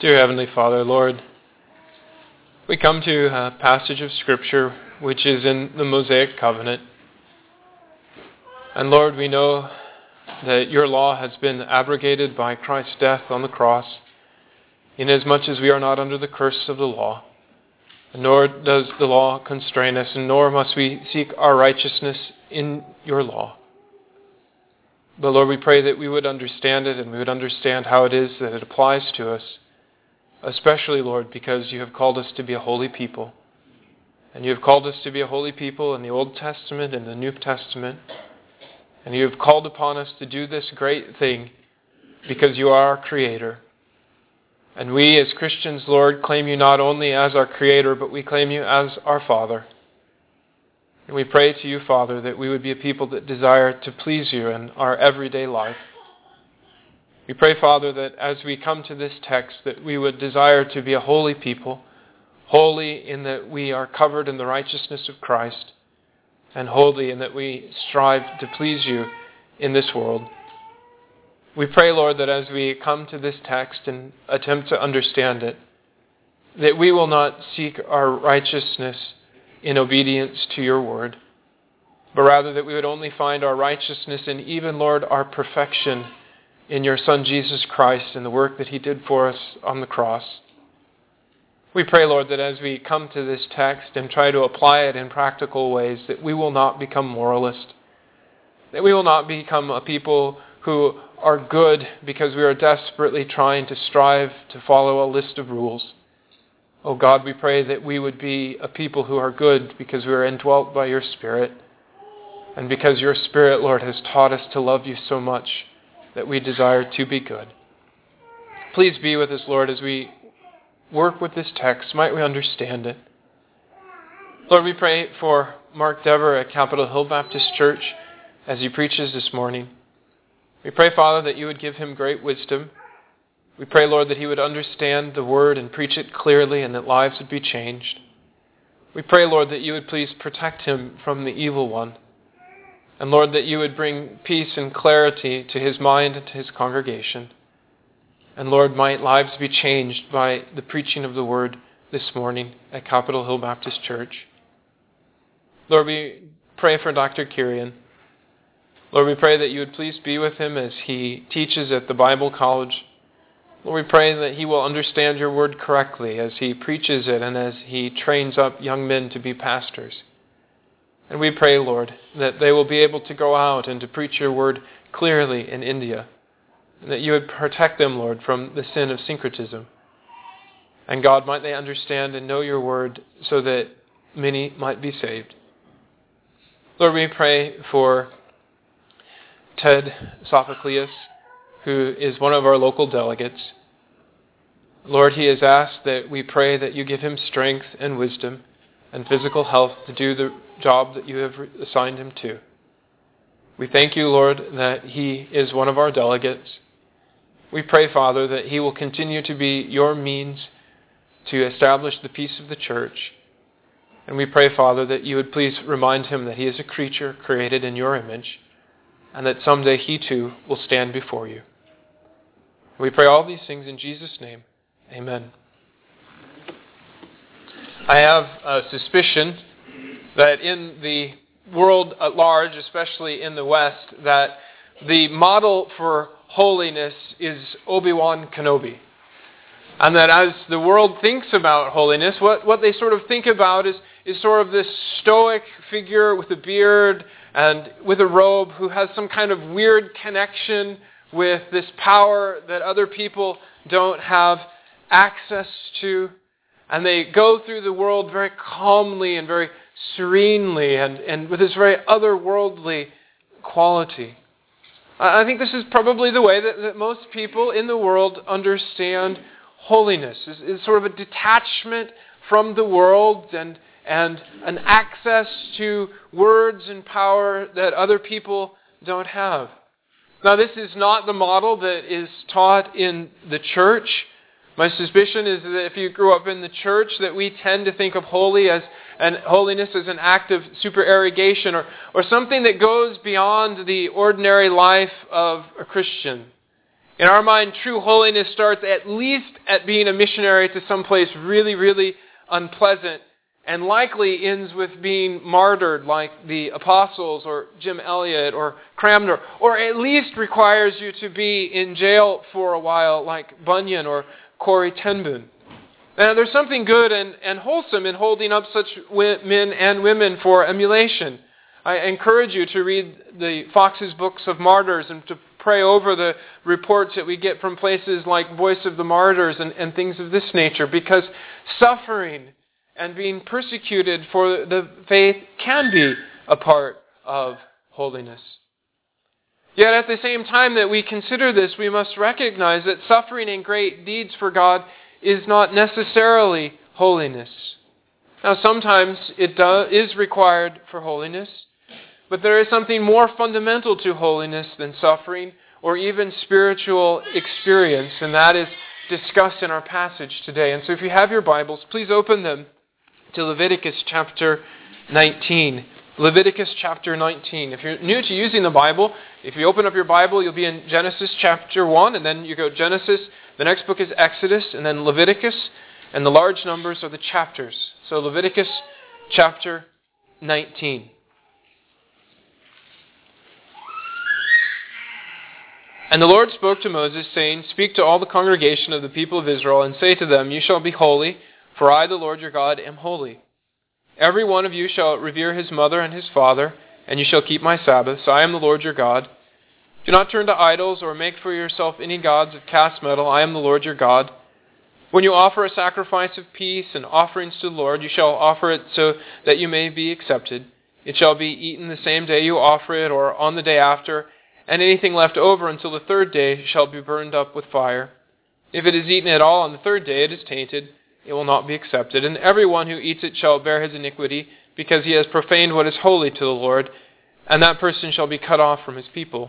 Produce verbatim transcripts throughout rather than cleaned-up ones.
Dear Heavenly Father, Lord, we come to a passage of Scripture which is in the Mosaic Covenant. And Lord, we know that your law has been abrogated by Christ's death on the cross, inasmuch as we are not under the curse of the law. Nor does the law constrain us, and nor must we seek our righteousness in your law. But Lord, we pray that we would understand it, and we would understand how it is that it applies to us. Especially, Lord, because you have called us to be a holy people. And you have called us to be a holy people in the Old Testament and the New Testament. And you have called upon us to do this great thing because you are our Creator. And we as Christians, Lord, claim you not only as our Creator, but we claim you as our Father. And we pray to you, Father, that we would be a people that desire to please you in our everyday life. We pray, Father, that as we come to this text, that we would desire to be a holy people, holy in that we are covered in the righteousness of Christ, and holy in that we strive to please you in this world. We pray, Lord, that as we come to this text and attempt to understand it, that we will not seek our righteousness in obedience to your word, but rather that we would only find our righteousness and even, Lord, our perfection in your Son Jesus Christ and the work that he did for us on the cross. We pray, Lord, that as we come to this text and try to apply it in practical ways, that we will not become moralist, that we will not become a people who are good because we are desperately trying to strive to follow a list of rules. Oh God, we pray that we would be a people who are good because we are indwelt by your Spirit, and because your Spirit, Lord, has taught us to love you so much that we desire to be good. Please be with us, Lord, as we work with this text. Might we understand it. Lord, we pray for Mark Dever at Capitol Hill Baptist Church as he preaches this morning. We pray, Father, that you would give him great wisdom. We pray, Lord, that he would understand the word and preach it clearly and that lives would be changed. We pray, Lord, that you would please protect him from the evil one. And Lord, that you would bring peace and clarity to his mind and to his congregation. And Lord, might lives be changed by the preaching of the word this morning at Capitol Hill Baptist Church. Lord, we pray for Doctor Kirian. Lord, we pray that you would please be with him as he teaches at the Bible College. Lord, we pray that he will understand your word correctly as he preaches it and as he trains up young men to be pastors. And we pray, Lord, that they will be able to go out and to preach your word clearly in India, and that you would protect them, Lord, from the sin of syncretism. And God, might they understand and know your word so that many might be saved. Lord, we pray for Ted Sophocleus, who is one of our local delegates. Lord, he has asked that we pray that you give him strength and wisdom and physical health to do the job that you have assigned him to. We thank you, Lord, that he is one of our delegates. We pray, Father, that he will continue to be your means to establish the peace of the church. And we pray, Father, that you would please remind him that he is a creature created in your image, and that someday he too will stand before you. We pray all these things in Jesus' name. Amen. I have a suspicion that in the world at large, especially in the West, that the model for holiness is Obi-Wan Kenobi. And that as the world thinks about holiness, what, what they sort of think about is, is sort of this stoic figure with a beard and with a robe who has some kind of weird connection with this power that other people don't have access to. And they go through the world very calmly and very serenely and, and with this very otherworldly quality. I think this is probably the way that, that most people in the world understand holiness, is, is sort of a detachment from the world and, and an access to words and power that other people don't have. Now, this is not the model that is taught in the church. My suspicion is that if you grew up in the church, that we tend to think of holy as and holiness as an act of supererogation or, or something that goes beyond the ordinary life of a Christian. In our mind, true holiness starts at least at being a missionary to some place really, really unpleasant, and likely ends with being martyred like the apostles or Jim Elliot or Cranmer, or at least requires you to be in jail for a while like Bunyan or Corrie ten Boom. Now, there's something good and, and wholesome in holding up such men and women for emulation. I encourage you to read the Fox's Books of Martyrs and to pray over the reports that we get from places like Voice of the Martyrs and, and things of this nature, because suffering and being persecuted for the faith can be a part of holiness. Yet at the same time that we consider this, we must recognize that suffering and great deeds for God is not necessarily holiness. Now, sometimes it do, is required for holiness, but there is something more fundamental to holiness than suffering or even spiritual experience, and that is discussed in our passage today. And so if you have your Bibles, please open them to Leviticus chapter nineteen. Leviticus chapter nineteen. If you're new to using the Bible, if you open up your Bible, you'll be in Genesis chapter one, and then you go Genesis, the next book is Exodus, and then Leviticus, and the large numbers are the chapters. So Leviticus chapter nineteen. And the Lord spoke to Moses, saying, Speak to all the congregation of the people of Israel, and say to them, You shall be holy, for I, the Lord your God, am holy. Every one of you shall revere his mother and his father, and you shall keep my Sabbaths. I am the Lord your God. Do not turn to idols or make for yourself any gods of cast metal. I am the Lord your God. When you offer a sacrifice of peace and offerings to the Lord, you shall offer it so that you may be accepted. It shall be eaten the same day you offer it, or on the day after, and anything left over until the third day shall be burned up with fire. If it is eaten at all on the third day, it is tainted. It will not be accepted. And everyone who eats it shall bear his iniquity, because he has profaned what is holy to the Lord, and that person shall be cut off from his people.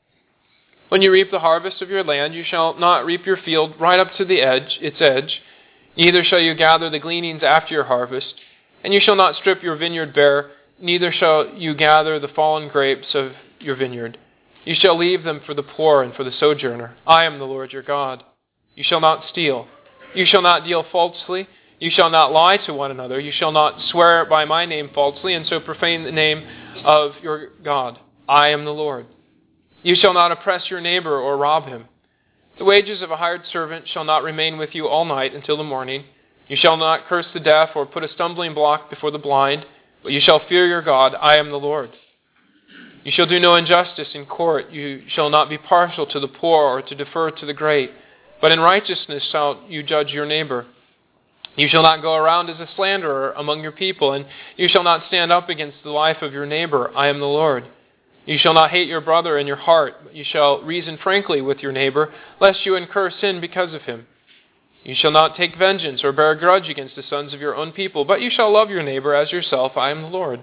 When you reap the harvest of your land, you shall not reap your field right up to the edge, its edge, neither shall you gather the gleanings after your harvest, and you shall not strip your vineyard bare, neither shall you gather the fallen grapes of your vineyard. You shall leave them for the poor and for the sojourner. I am the Lord your God. You shall not steal. You shall not deal falsely. You shall not lie to one another. You shall not swear by my name falsely, and so profane the name of your God. I am the Lord. You shall not oppress your neighbor or rob him. The wages of a hired servant shall not remain with you all night until the morning. You shall not curse the deaf or put a stumbling block before the blind, but you shall fear your God. I am the Lord. You shall do no injustice in court. You shall not be partial to the poor or to defer to the great, but in righteousness shall you judge your neighbor. You shall not go around as a slanderer among your people, and you shall not stand up against the life of your neighbor. I am the Lord. You shall not hate your brother in your heart, but you shall reason frankly with your neighbor, lest you incur sin because of him. You shall not take vengeance or bear a grudge against the sons of your own people, but you shall love your neighbor as yourself. I am the Lord.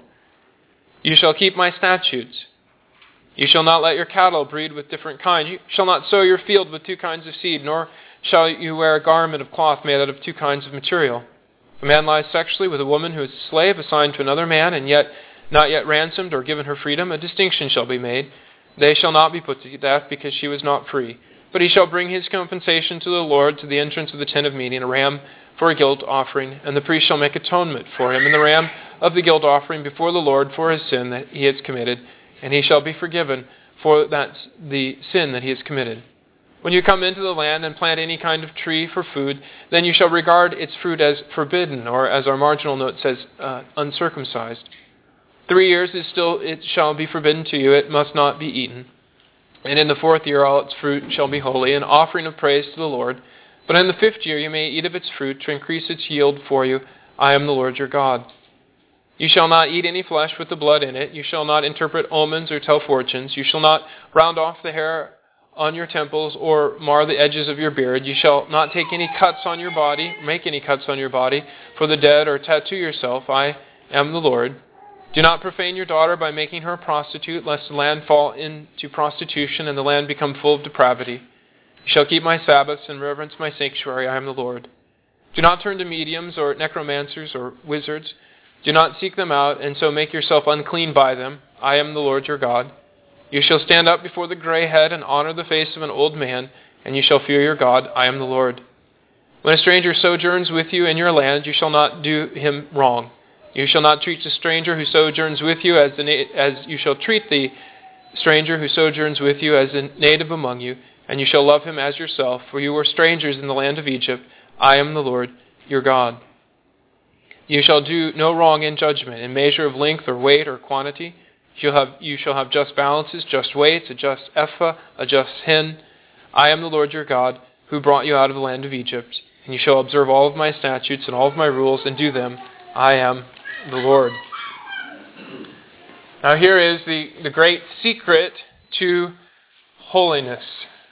You shall keep my statutes. You shall not let your cattle breed with different kinds. You shall not sow your field with two kinds of seed, nor shall you wear a garment of cloth made out of two kinds of material. If a man lies sexually with a woman who is a slave assigned to another man, and yet not yet ransomed or given her freedom, a distinction shall be made. They shall not be put to death because she was not free. But he shall bring his compensation to the Lord to the entrance of the tent of meeting, a ram for a guilt offering, and the priest shall make atonement for him, and the ram of the guilt offering before the Lord for his sin that he has committed, and he shall be forgiven for that the sin that he has committed. When you come into the land and plant any kind of tree for food, then you shall regard its fruit as forbidden, or as our marginal note says, uh, uncircumcised. Three years is still it shall be forbidden to you; it must not be eaten. And in the fourth year all its fruit shall be holy, an offering of praise to the Lord. But in the fifth year you may eat of its fruit, to increase its yield for you. I am the Lord your God. You shall not eat any flesh with the blood in it. You shall not interpret omens or tell fortunes. You shall not round off the hair on your temples or mar the edges of your beard. You shall not take any cuts on your body, make any cuts on your body for the dead, or tattoo yourself. I am the Lord. Do not profane your daughter by making her a prostitute, lest the land fall into prostitution and the land become full of depravity. You shall keep my Sabbaths and reverence my sanctuary. I am the Lord. Do not turn to mediums or necromancers or wizards. Do not seek them out, and so make yourself unclean by them. I am the Lord your God. You shall stand up before the gray head and honor the face of an old man. and you shall fear your God. I am the Lord. When a stranger sojourns with you in your land, you shall not do him wrong. You shall not treat the stranger who sojourns with you as, the na- as you shall treat the stranger who sojourns with you as a native among you, and you shall love him as yourself, for you were strangers in the land of Egypt. I am the Lord your God. You shall do no wrong in judgment, in measure of length or weight or quantity. You shall have, you shall have just balances, just weights, a just ephah, a just hin. I am the Lord your God, who brought you out of the land of Egypt. And you shall observe all of my statutes and all of my rules and do them. I am the Lord. Now here is the, the great secret to holiness.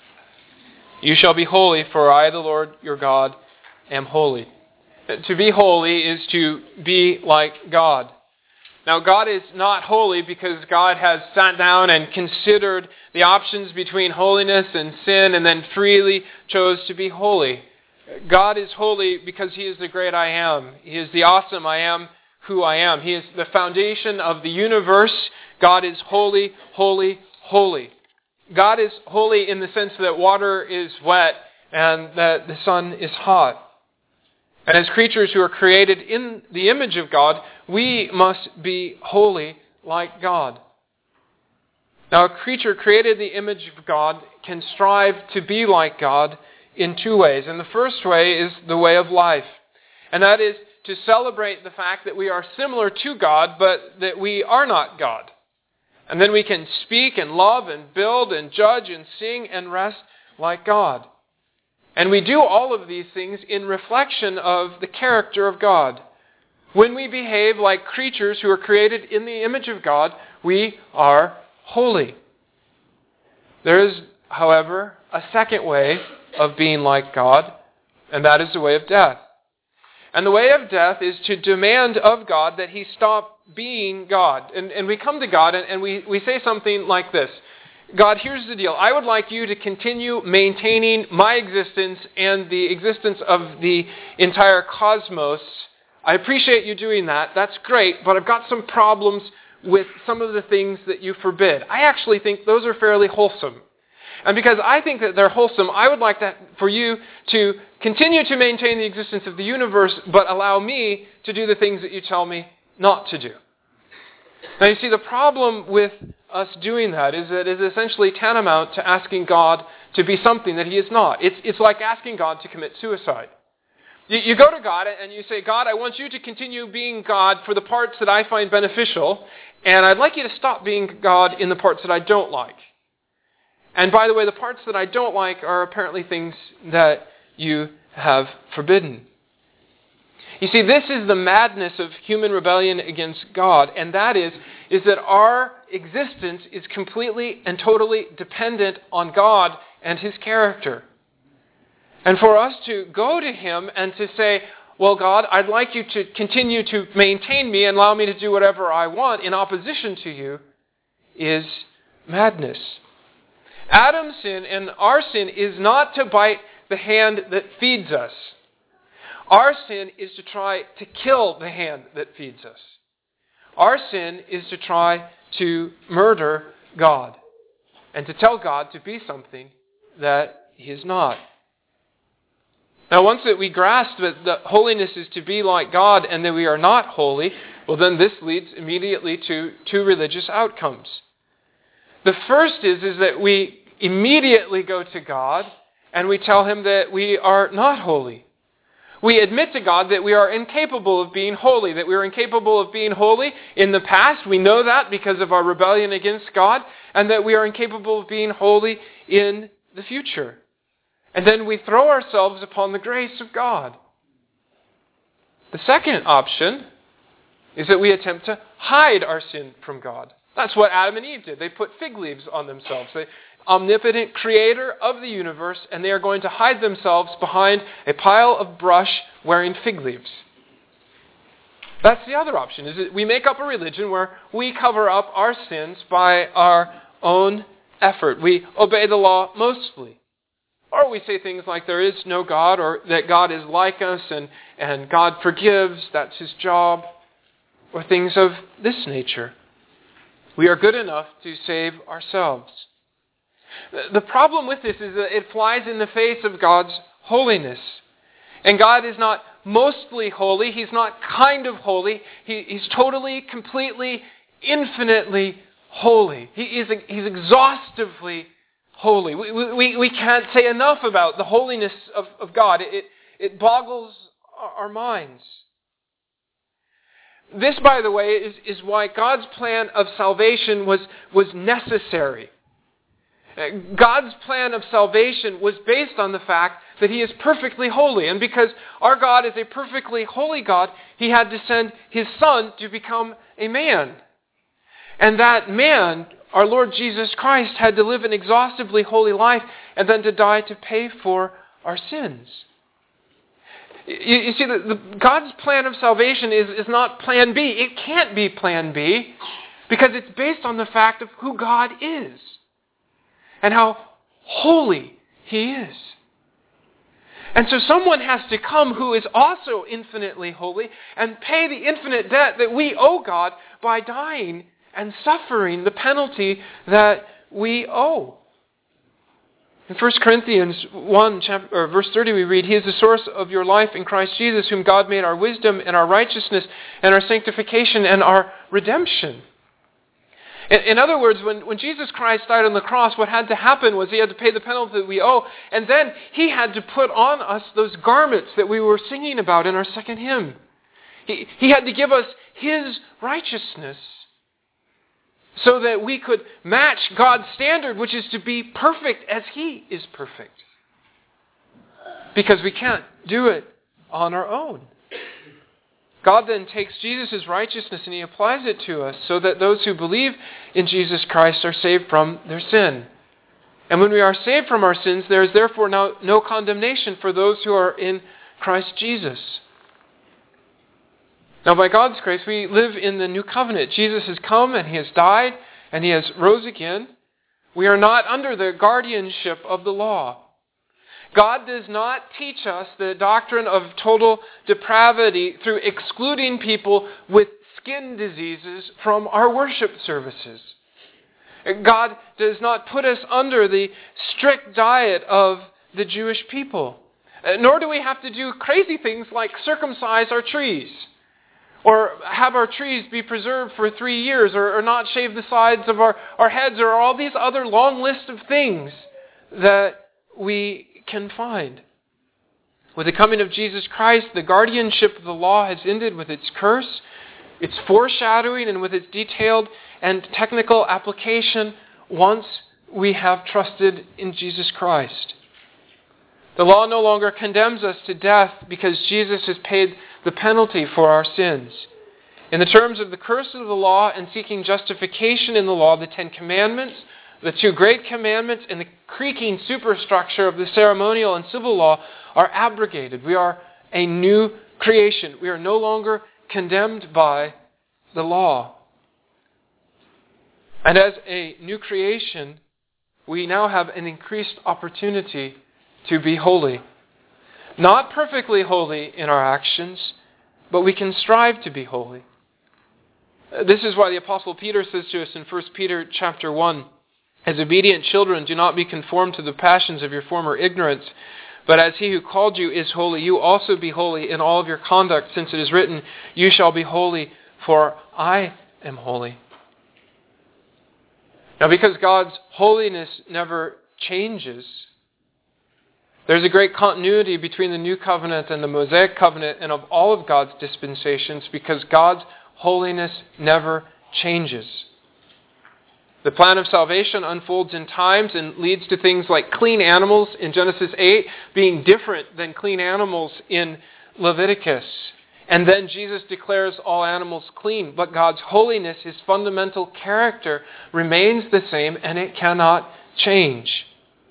You shall be holy, for I, the Lord your God, am holy. To be holy is to be like God. Now, God is not holy because God has sat down and considered the options between holiness and sin and then freely chose to be holy. God is holy because He is the great I am. He is the awesome I am who I am. He is the foundation of the universe. God is holy, holy, holy. God is holy in the sense that water is wet and that the sun is hot. And as creatures who are created in the image of God, we must be holy like God. Now, a creature created in the image of God can strive to be like God in two ways. And the first way is the way of life. And that is to celebrate the fact that we are similar to God, but that we are not God. And then we can speak and love and build and judge and sing and rest like God. And we do all of these things in reflection of the character of God. When we behave like creatures who are created in the image of God, we are holy. There is, however, a second way of being like God, and that is the way of death. And the way of death is to demand of God that He stop being God. And, and we come to God and, and we, we say something like this: God, here's the deal. I would like you to continue maintaining my existence and the existence of the entire cosmos. I appreciate you doing that. That's great, but I've got some problems with some of the things that you forbid. I actually think those are fairly wholesome. And because I think that they're wholesome, I would like that for you to continue to maintain the existence of the universe, but allow me to do the things that you tell me not to do. Now, you see, the problem with us doing that is that it is essentially tantamount to asking God to be something that He is not. It's, it's like asking God to commit suicide. You, you go to God and you say, God, I want you to continue being God for the parts that I find beneficial, and I'd like you to stop being God in the parts that I don't like. And by the way, the parts that I don't like are apparently things that you have forbidden. You see, this is the madness of human rebellion against God, and that is, is that our existence is completely and totally dependent on God and His character. And for us to go to Him and to say, well, God, I'd like you to continue to maintain me and allow me to do whatever I want in opposition to you, is madness. Adam's sin and our sin is not to bite the hand that feeds us. Our sin is to try to kill the hand that feeds us. Our sin is to try to murder God and to tell God to be something that He is not. Now, once that we grasp that the holiness is to be like God and that we are not holy, well, then this leads immediately to two religious outcomes. The first is, is that we immediately go to God and we tell Him that we are not holy. We admit to God that we are incapable of being holy, that we are incapable of being holy in the past. We know that because of our rebellion against God, and that we are incapable of being holy in the future. And then we throw ourselves upon the grace of God. The second option is that we attempt to hide our sin from God. That's what Adam and Eve did. They put fig leaves on themselves. The omnipotent creator of the universe, and they are going to hide themselves behind a pile of brush wearing fig leaves. That's the other option, is that we make up a religion where we cover up our sins by our own effort. We obey the law mostly. Or we say things like there is no God, or that God is like us and, and God forgives, that's His job, or things of this nature. We are good enough to save ourselves. The problem with this is that it flies in the face of God's holiness. And God is not mostly holy. He's not kind of holy. He, he's totally, completely, infinitely holy. He is he's exhaustively holy. We, we, we can't say enough about the holiness of, of God. It, it boggles our minds. This, by the way, is, is why God's plan of salvation was, was necessary. God's plan of salvation was based on the fact that He is perfectly holy. And because our God is a perfectly holy God, He had to send His Son to become a man. And that man, our Lord Jesus Christ, had to live an exhaustively holy life and then to die to pay for our sins. You, you see, the, the, God's plan of salvation is, is not plan B. It can't be plan B because it's based on the fact of who God is and how holy He is. And so someone has to come who is also infinitely holy and pay the infinite debt that we owe God by dying and suffering the penalty that we owe. In First Corinthians one, chapter, or verse thirty, we read, He is the source of your life in Christ Jesus, whom God made our wisdom and our righteousness and our sanctification and our redemption. In, in other words, when, when Jesus Christ died on the cross, what had to happen was He had to pay the penalty that we owe, and then He had to put on us those garments that we were singing about in our second hymn. He, he had to give us His righteousness so that we could match God's standard, which is to be perfect as He is perfect. Because we can't do it on our own. God then takes Jesus' righteousness and He applies it to us so that those who believe in Jesus Christ are saved from their sin. And when we are saved from our sins, there is therefore now no condemnation for those who are in Christ Jesus. Now, by God's grace, we live in the new covenant. Jesus has come and He has died and He has rose again. We are not under the guardianship of the law. God does not teach us the doctrine of total depravity through excluding people with skin diseases from our worship services. God does not put us under the strict diet of the Jewish people. Nor do we have to do crazy things like circumcise our trees, or have our trees be preserved for three years, or, or not shave the sides of our, our heads, or all these other long lists of things that we can find. With the coming of Jesus Christ, the guardianship of the law has ended with its curse, its foreshadowing, and with its detailed and technical application once we have trusted in Jesus Christ. The law no longer condemns us to death because Jesus has paid the penalty for our sins. In the terms of the curse of the law and seeking justification in the law, the Ten Commandments, the two great commandments, and the creaking superstructure of the ceremonial and civil law are abrogated. We are a new creation. We are no longer condemned by the law. And as a new creation, we now have an increased opportunity to be holy. Not perfectly holy in our actions, but we can strive to be holy. This is why the Apostle Peter says to us in First Peter chapter one, As obedient children, do not be conformed to the passions of your former ignorance, but as He who called you is holy, you also be holy in all of your conduct, since it is written, You shall be holy, for I am holy. Now, because God's holiness never changes, there's a great continuity between the New Covenant and the Mosaic Covenant and of all of God's dispensations, because God's holiness never changes. The plan of salvation unfolds in times and leads to things like clean animals in Genesis eight being different than clean animals in Leviticus. And then Jesus declares all animals clean. But God's holiness, His fundamental character, remains the same and it cannot change.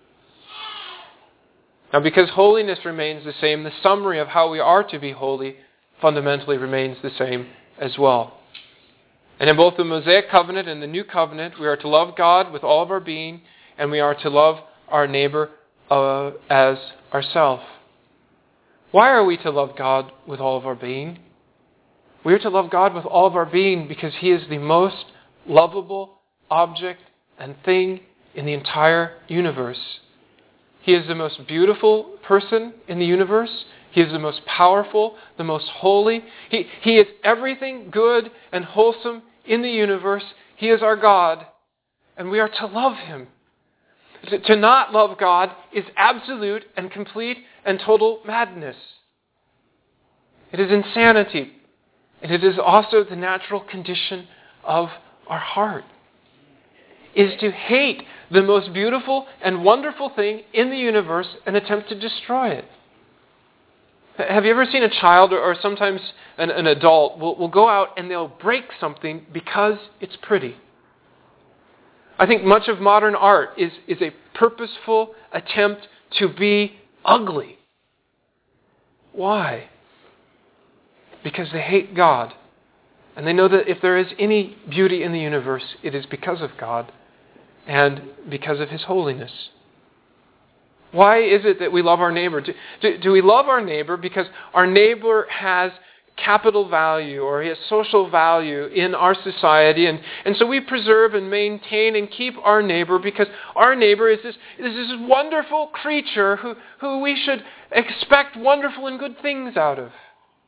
Now, because holiness remains the same, the summary of how we are to be holy fundamentally remains the same as well. And in both the Mosaic Covenant and the New Covenant, we are to love God with all of our being, and we are to love our neighbor uh, as ourselves. Why are we to love God with all of our being? We are to love God with all of our being because He is the most lovable object and thing in the entire universe. He is the most beautiful person in the universe. He is the most powerful, the most holy. He, he is everything good and wholesome in the universe. He is our God, and we are to love him. To, to not love God is absolute and complete and total madness. It is insanity. And it is also the natural condition of our heart, is to hate the most beautiful and wonderful thing in the universe and attempt to destroy it. Have you ever seen a child or, or sometimes an, an adult will, will go out and they'll break something because it's pretty? I think much of modern art is, is a purposeful attempt to be ugly. Why? Because they hate God. And they know that if there is any beauty in the universe, it is because of God and because of his holiness. Why is it that we love our neighbor? Do, do, do we love our neighbor because our neighbor has capital value or he has social value in our society, and, and so we preserve and maintain and keep our neighbor because our neighbor is this, is this wonderful creature who, who we should expect wonderful and good things out of?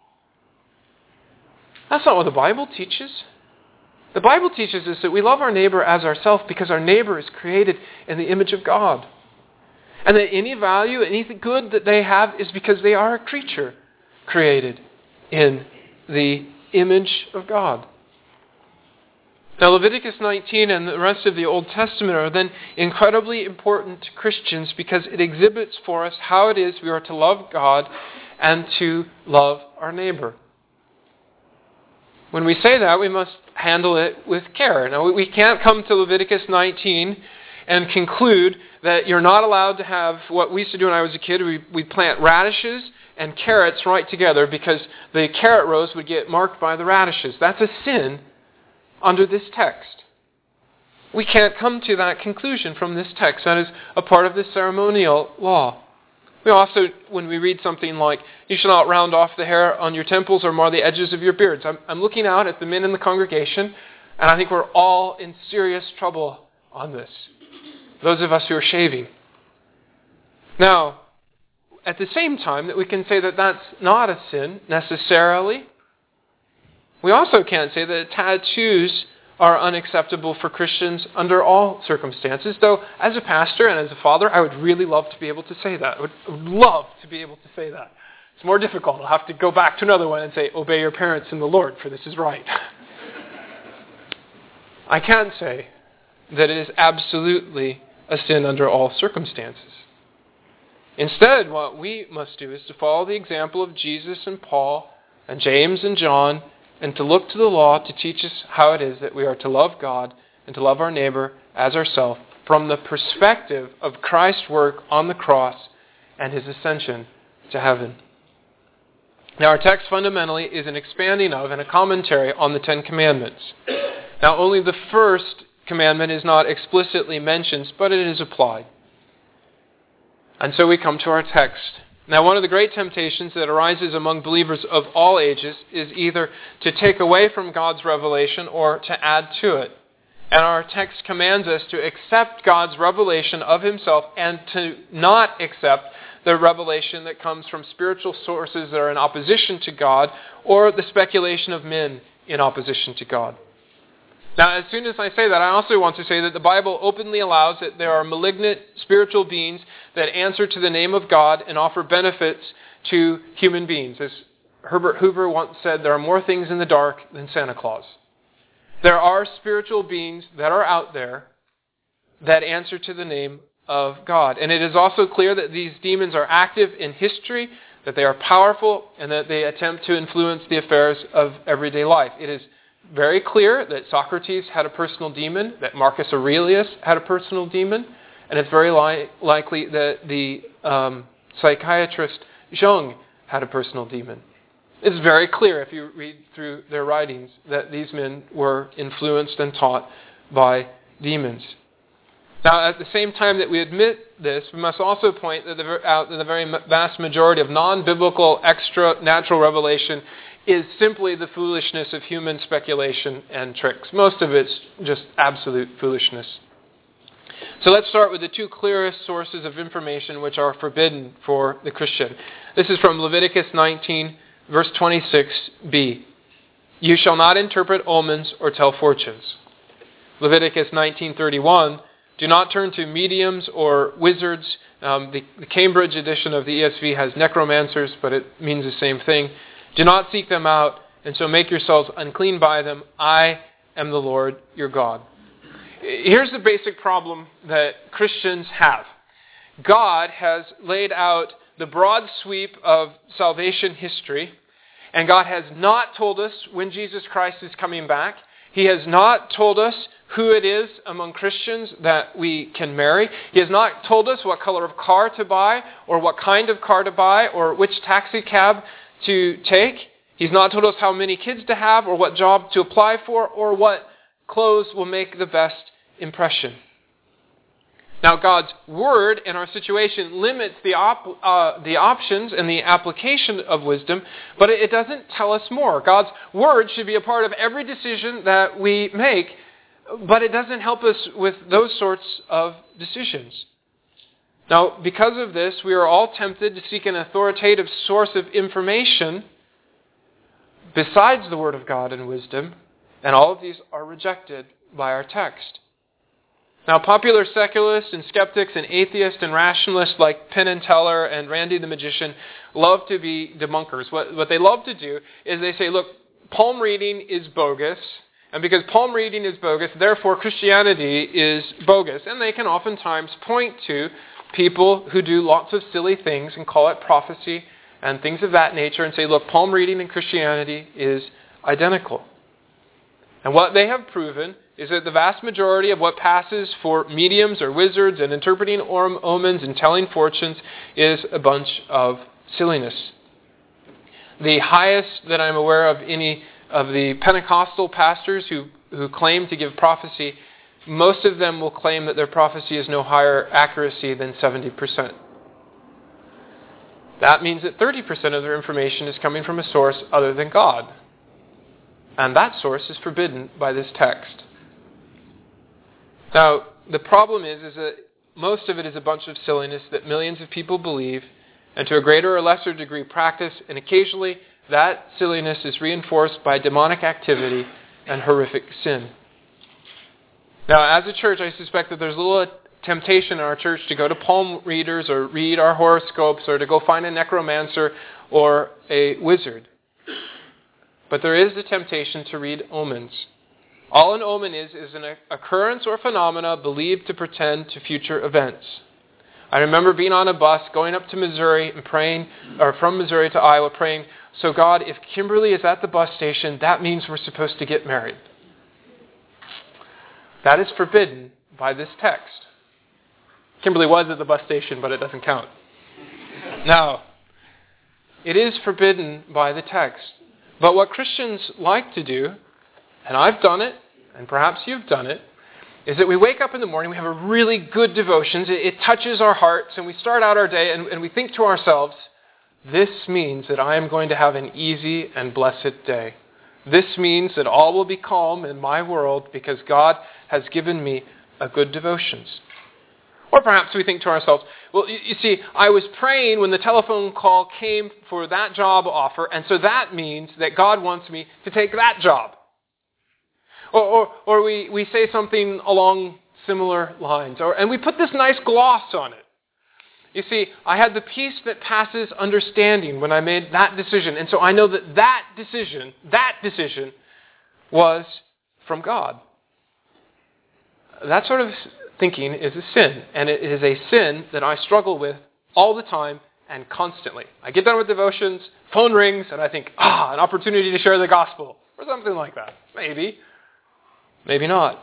That's not what the Bible teaches. The Bible teaches us that we love our neighbor as ourselves because our neighbor is created in the image of God. And that any value, anything good that they have is because they are a creature created in the image of God. Now, Leviticus nineteen and the rest of the Old Testament are then incredibly important to Christians because it exhibits for us how it is we are to love God and to love our neighbor. When we say that, we must handle it with care. Now, we can't come to Leviticus nineteen and conclude that you're not allowed to have what we used to do when I was a kid. We, we'd plant radishes and carrots right together because the carrot rows would get marked by the radishes. That's a sin under this text. We can't come to that conclusion from this text. That is a part of the ceremonial law. We also, when we read something like, you shall not round off the hair on your temples or mar the edges of your beards. I'm, I'm looking out at the men in the congregation, and I think we're all in serious trouble on this. Those of us who are shaving. Now, at the same time that we can say that that's not a sin necessarily, we also can't say that tattoos are unacceptable for Christians under all circumstances, though as a pastor and as a father, I would really love to be able to say that. I would, I would love to be able to say that. It's more difficult. I'll have to go back to another one and say, obey your parents in the Lord, for this is right. I can't say that it is absolutely a sin under all circumstances. Instead, what we must do is to follow the example of Jesus and Paul and James and John and to look to the law to teach us how it is that we are to love God and to love our neighbor as ourselves from the perspective of Christ's work on the cross and his ascension to heaven. Now, our text fundamentally is an expanding of and a commentary on the Ten Commandments. Now, only the first commandment is not explicitly mentioned, but it is applied. And so we come to our text. Now, one of the great temptations that arises among believers of all ages is either to take away from God's revelation or to add to it. And our text commands us to accept God's revelation of himself and to not accept the revelation that comes from spiritual sources that are in opposition to God or the speculation of men in opposition to God. Now, as soon as I say that, I also want to say that the Bible openly allows that there are malignant spiritual beings that answer to the name of God and offer benefits to human beings. As Herbert Hoover once said, there are more things in the dark than Santa Claus. There are spiritual beings that are out there that answer to the name of God. And it is also clear that these demons are active in history, that they are powerful, and that they attempt to influence the affairs of everyday life. It is very clear that Socrates had a personal demon, that Marcus Aurelius had a personal demon, and it's very li- likely that the um, psychiatrist Jung had a personal demon. It's very clear if you read through their writings that these men were influenced and taught by demons. Now, at the same time that we admit this, we must also point out that the very vast majority of non-biblical extra-natural revelation is simply the foolishness of human speculation and tricks. Most of it's just absolute foolishness. So let's start with the two clearest sources of information which are forbidden for the Christian. This is from Leviticus nineteen, verse twenty-six b. You shall not interpret omens or tell fortunes. Leviticus nineteen thirty-one, do not turn to mediums or wizards. Um, the, the Cambridge edition of the E S V has necromancers, but it means the same thing. Do not seek them out, and so make yourselves unclean by them. I am the Lord your God. Here's the basic problem that Christians have. God has laid out the broad sweep of salvation history, and God has not told us when Jesus Christ is coming back. He has not told us who it is among Christians that we can marry. He has not told us what color of car to buy, or what kind of car to buy, or which taxi cab to take. He's not told us how many kids to have, or what job to apply for, or what clothes will make the best impression. Now, God's Word in our situation limits the op- uh, the options and the application of wisdom, but it doesn't tell us more. God's Word should be a part of every decision that we make, but it doesn't help us with those sorts of decisions. Now, because of this, we are all tempted to seek an authoritative source of information besides the Word of God and wisdom, and all of these are rejected by our text. Now, popular secularists and skeptics and atheists and rationalists like Penn and Teller and Randy the Magician love to be debunkers. What, what they love to do is they say, look, palm reading is bogus, and because palm reading is bogus, therefore Christianity is bogus. And they can oftentimes point to people who do lots of silly things and call it prophecy and things of that nature and say, look, palm reading and Christianity is identical. And what they have proven is that the vast majority of what passes for mediums or wizards and interpreting omens and telling fortunes is a bunch of silliness. The highest that I'm aware of any of the Pentecostal pastors who, who claim to give prophecy, most of them will claim that their prophecy is no higher accuracy than seventy percent. That means that thirty percent of their information is coming from a source other than God. And that source is forbidden by this text. Now, the problem is, is that most of it is a bunch of silliness that millions of people believe and to a greater or lesser degree practice, and occasionally that silliness is reinforced by demonic activity and horrific sin. Now, as a church, I suspect that there's a little temptation in our church to go to palm readers or read our horoscopes or to go find a necromancer or a wizard. But there is the temptation to read omens. All an omen is is an occurrence or phenomena believed to portend to future events. I remember being on a bus going up to Missouri and praying, or from Missouri to Iowa, praying, so God, if Kimberly is at the bus station, that means we're supposed to get married. That is forbidden by this text. Kimberly was at the bus station, but it doesn't count. Now, it is forbidden by the text. But what Christians like to do, and I've done it, and perhaps you've done it, is that we wake up in the morning, we have a really good devotions, it, it touches our hearts, and we start out our day, and, and we think to ourselves, this means that I am going to have an easy and blessed day. This means that all will be calm in my world because God has given me a good devotions. Or perhaps we think to ourselves, well, you, you see, I was praying when the telephone call came for that job offer, and so that means that God wants me to take that job. Or, or, or we, we say something along similar lines, or and we put this nice gloss on it. You see, I had the peace that passes understanding when I made that decision, and so I know that that decision, that decision was from God. That sort of thinking is a sin, and it is a sin that I struggle with all the time and constantly. I get done with devotions, phone rings, and I think, ah, an opportunity to share the gospel, or something like that. Maybe. Maybe not.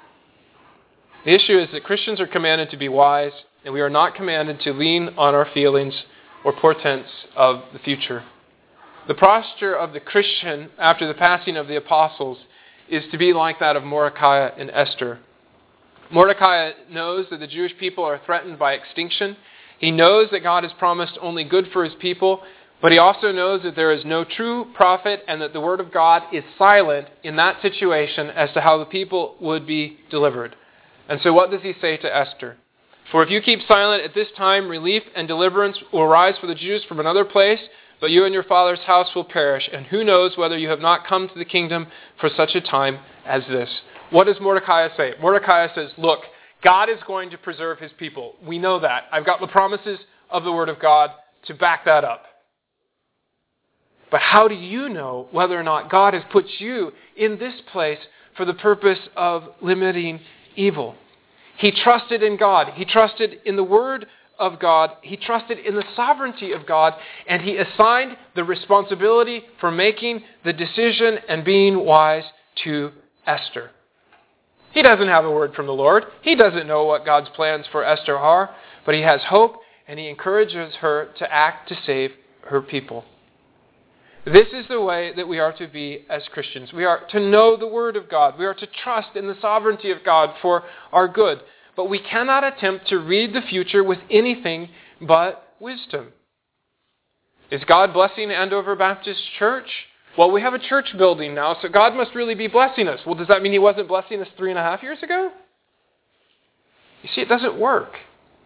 The issue is that Christians are commanded to be wise, and we are not commanded to lean on our feelings or portents of the future. The posture of the Christian after the passing of the apostles is to be like that of Mordecai and Esther. Mordecai knows that the Jewish people are threatened by extinction. He knows that God has promised only good for his people, but he also knows that there is no true prophet and that the word of God is silent in that situation as to how the people would be delivered. And so what does he say to Esther? For if you keep silent at this time, relief and deliverance will rise for the Jews from another place, but you and your father's house will perish. And who knows whether you have not come to the kingdom for such a time as this. What does Mordecai say? Mordecai says, look, God is going to preserve his people. We know that. I've got the promises of the Word of God to back that up. But how do you know whether or not God has put you in this place for the purpose of limiting evil? He trusted in God. He trusted in the Word of God. He trusted in the sovereignty of God. And he assigned the responsibility for making the decision and being wise to Esther. He doesn't have a word from the Lord. He doesn't know what God's plans for Esther are. But he has hope, and he encourages her to act to save her people. This is the way that we are to be as Christians. We are to know the Word of God. We are to trust in the sovereignty of God for our good. But we cannot attempt to read the future with anything but wisdom. Is God blessing Andover Baptist Church? Well, we have a church building now, so God must really be blessing us. Well, does that mean he wasn't blessing us three and a half years ago? You see, it doesn't work.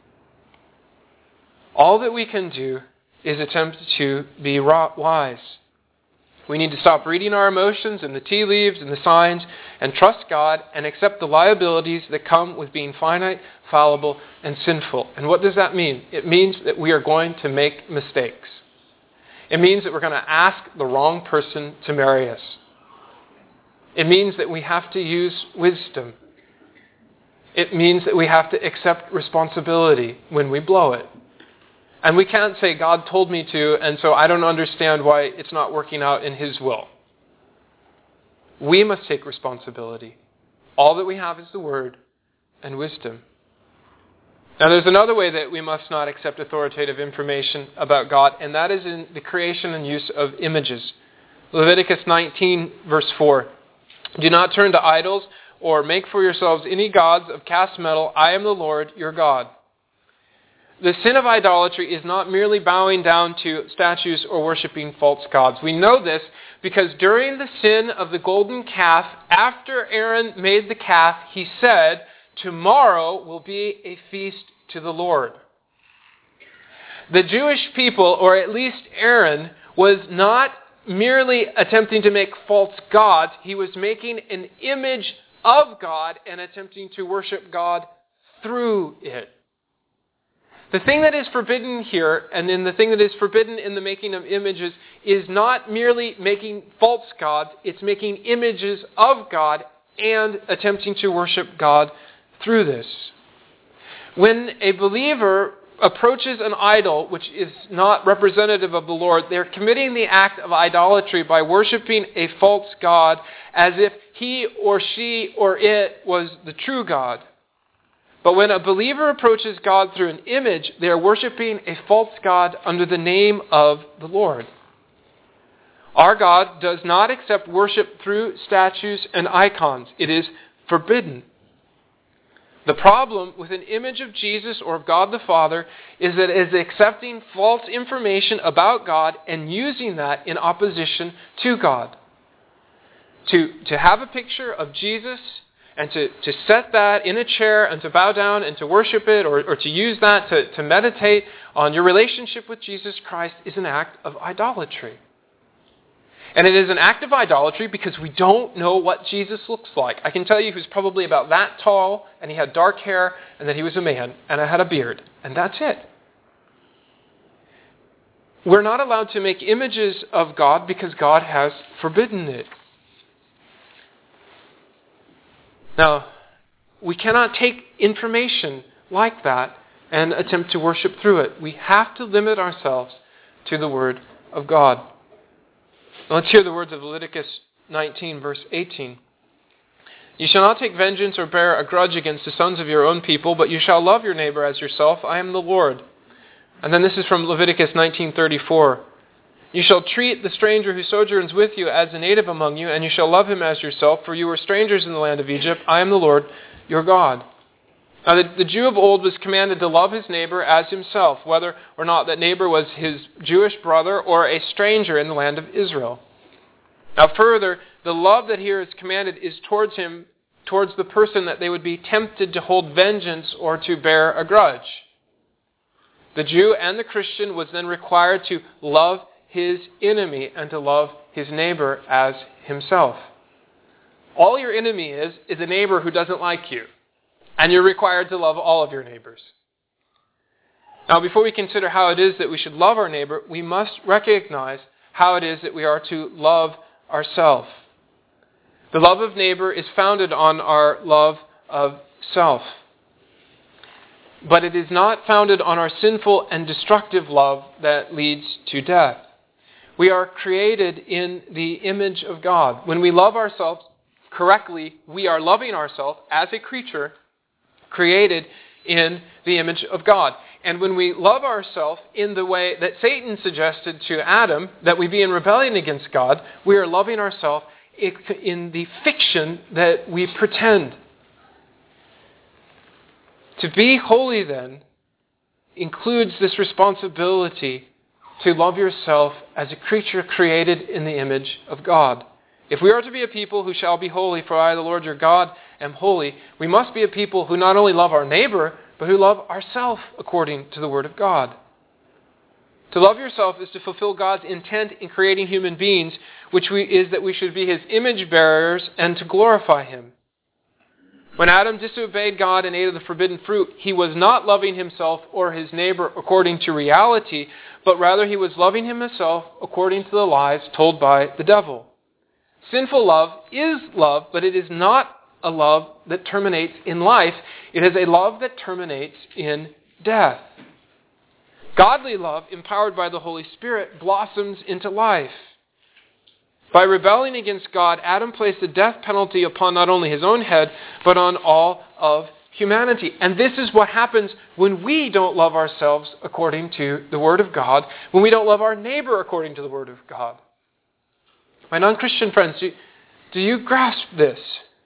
All that we can do is attempt to be wise. We need to stop reading our emotions and the tea leaves and the signs and trust God and accept the liabilities that come with being finite, fallible, and sinful. And what does that mean? It means that we are going to make mistakes. It means that we're going to ask the wrong person to marry us. It means that we have to use wisdom. It means that we have to accept responsibility when we blow it. And we can't say, God told me to, and so I don't understand why it's not working out in his will. We must take responsibility. All that we have is the Word and wisdom. Now there's another way that we must not accept authoritative information about God, and that is in the creation and use of images. Leviticus nineteen, verse four. Do not turn to idols or make for yourselves any gods of cast metal. I am the Lord your God. The sin of idolatry is not merely bowing down to statues or worshiping false gods. We know this because during the sin of the golden calf, after Aaron made the calf, he said, tomorrow will be a feast to the Lord. The Jewish people, or at least Aaron, was not merely attempting to make false gods. He was making an image of God and attempting to worship God through it. The thing that is forbidden here, and then the thing that is forbidden in the making of images, is not merely making false gods, it's making images of God and attempting to worship God through this. When a believer approaches an idol which is not representative of the Lord, they're committing the act of idolatry by worshiping a false god as if he or she or it was the true God. But when a believer approaches God through an image, they are worshiping a false god under the name of the Lord. Our God does not accept worship through statues and icons. It is forbidden. The problem with an image of Jesus or of God the Father is that it is accepting false information about God and using that in opposition to God. To, to have a picture of Jesus and to, to set that in a chair and to bow down and to worship it or, or to use that to, to meditate on your relationship with Jesus Christ is an act of idolatry. And it is an act of idolatry because we don't know what Jesus looks like. I can tell you he was probably about that tall, and he had dark hair, and that he was a man, and I had a beard, and that's it. We're not allowed to make images of God because God has forbidden it. Now, we cannot take information like that and attempt to worship through it. We have to limit ourselves to the Word of God. Let's hear the words of Leviticus nineteen, verse eighteen. You shall not take vengeance or bear a grudge against the sons of your own people, but you shall love your neighbor as yourself. I am the Lord. And then this is from Leviticus nineteen thirty-four. You shall treat the stranger who sojourns with you as a native among you, and you shall love him as yourself, for you were strangers in the land of Egypt. I am the Lord, your God. Now, the, the Jew of old was commanded to love his neighbor as himself, whether or not that neighbor was his Jewish brother or a stranger in the land of Israel. Now, further, the love that here is commanded is towards him towards the person that they would be tempted to hold vengeance or to bear a grudge. The Jew and the Christian was then required to love his enemy and to love his neighbor as himself. All your enemy is, is a neighbor who doesn't like you. And you're required to love all of your neighbors. Now, before we consider how it is that we should love our neighbor, we must recognize how it is that we are to love ourselves. The love of neighbor is founded on our love of self. But it is not founded on our sinful and destructive love that leads to death. We are created in the image of God. When we love ourselves correctly, we are loving ourselves as a creature created in the image of God. And when we love ourselves in the way that Satan suggested to Adam, that we be in rebellion against God, we are loving ourselves in the fiction that we pretend. To be holy, then, includes this responsibility to love yourself as a creature created in the image of God. If we are to be a people who shall be holy, for I, the Lord your God, am holy, we must be a people who not only love our neighbor, but who love ourselves according to the Word of God. To love yourself is to fulfill God's intent in creating human beings, which we, is that we should be His image bearers and to glorify Him. When Adam disobeyed God and ate of the forbidden fruit, he was not loving himself or his neighbor according to reality, but rather he was loving himself according to the lies told by the devil. Sinful love is love, but it is not a love that terminates in life. It is a love that terminates in death. Godly love, empowered by the Holy Spirit, blossoms into life. By rebelling against God, Adam placed the death penalty upon not only his own head, but on all of humanity. And this is what happens when we don't love ourselves according to the Word of God, when we don't love our neighbor according to the Word of God. My non-Christian friends, do, do you grasp this?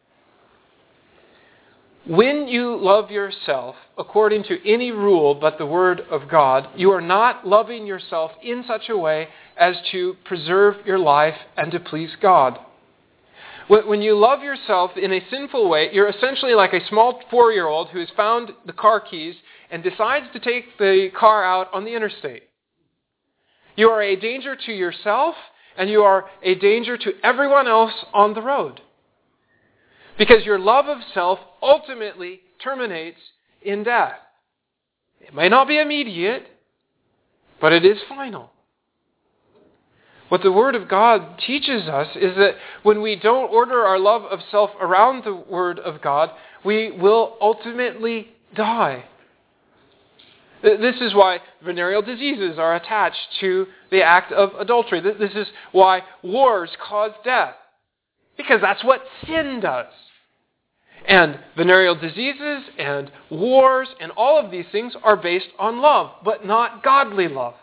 When you love yourself according to any rule but the Word of God, you are not loving yourself in such a way as to preserve your life and to please God. When you love yourself in a sinful way, you're essentially like a small four-year-old who has found the car keys and decides to take the car out on the interstate. You are a danger to yourself, and you are a danger to everyone else on the road. Because your love of self ultimately terminates in death. It may not be immediate, but it is final. What the Word of God teaches us is that when we don't order our love of self around the Word of God, we will ultimately die. This is why venereal diseases are attached to the act of adultery. This is why wars cause death. Because that's what sin does. And venereal diseases and wars and all of these things are based on love, but not godly love.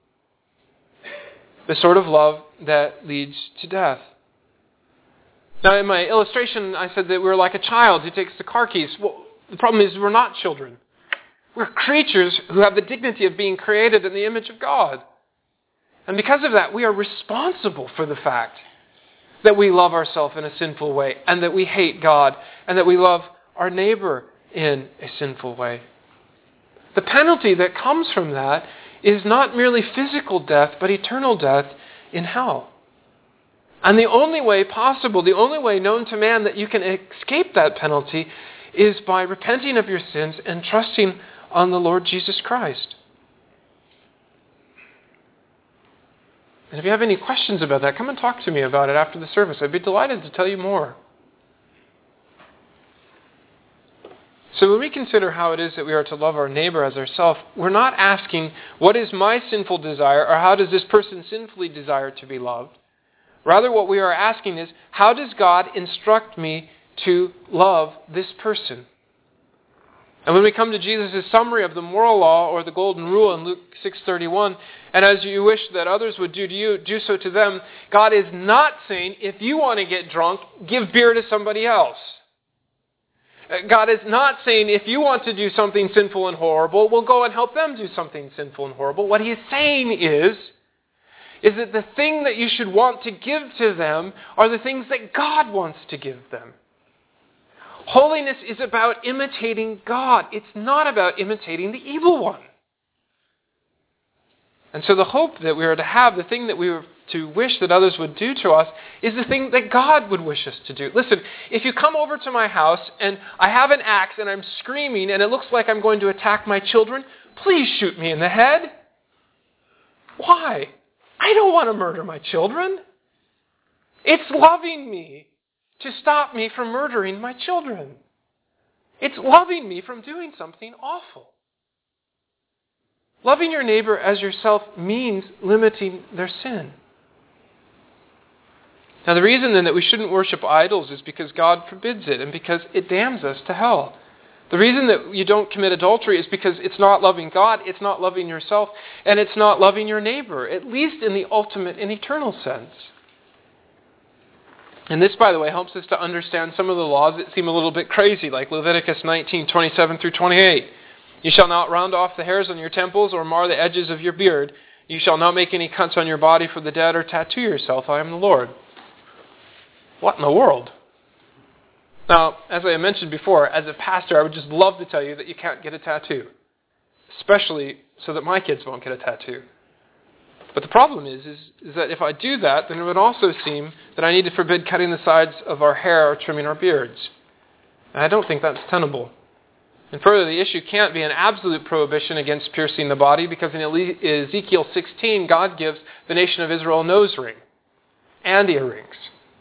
The sort of love that leads to death. Now, in my illustration, I said that we're like a child who takes the car keys. Well, the problem is we're not children. We're creatures who have the dignity of being created in the image of God. And because of that, we are responsible for the fact that we love ourselves in a sinful way, and that we hate God, and that we love our neighbor in a sinful way. The penalty that comes from that is not merely physical death, but eternal death in hell. And the only way possible, the only way known to man that you can escape that penalty is by repenting of your sins and trusting on the Lord Jesus Christ. And if you have any questions about that, come and talk to me about it after the service. I'd be delighted to tell you more. So when we consider how it is that we are to love our neighbor as ourselves, we're not asking, what is my sinful desire, or how does this person sinfully desire to be loved? Rather, what we are asking is, how does God instruct me to love this person? And when we come to Jesus' summary of the moral law or the golden rule in Luke six thirty-one, and as you wish that others would do to you, do so to them, God is not saying, if you want to get drunk, give beer to somebody else. God is not saying, if you want to do something sinful and horrible, we'll go and help them do something sinful and horrible. What he is saying is, is that the thing that you should want to give to them are the things that God wants to give them. Holiness is about imitating God. It's not about imitating the evil one. And so the hope that we are to have, the thing that we are to wish that others would do to us, is the thing that God would wish us to do. Listen, if you come over to my house and I have an axe and I'm screaming and it looks like I'm going to attack my children, please shoot me in the head. Why? I don't want to murder my children. It's loving me to stop me from murdering my children. It's loving me from doing something awful. Loving your neighbor as yourself means limiting their sin. Now the reason then that we shouldn't worship idols is because God forbids it and because it damns us to hell. The reason that you don't commit adultery is because it's not loving God, it's not loving yourself, and it's not loving your neighbor, at least in the ultimate and eternal sense. And this, by the way, helps us to understand some of the laws that seem a little bit crazy, like Leviticus nineteen, twenty-seven through twenty-eight. You shall not round off the hairs on your temples or mar the edges of your beard. You shall not make any cuts on your body for the dead or tattoo yourself. I am the Lord. What in the world? Now, as I mentioned before, as a pastor, I would just love to tell you that you can't get a tattoo. Especially so that my kids won't get a tattoo. But the problem is, is, is that if I do that, then it would also seem that I need to forbid cutting the sides of our hair or trimming our beards. And I don't think that's tenable. And further, the issue can't be an absolute prohibition against piercing the body, because in Ezekiel sixteen, God gives the nation of Israel a nose ring and earrings.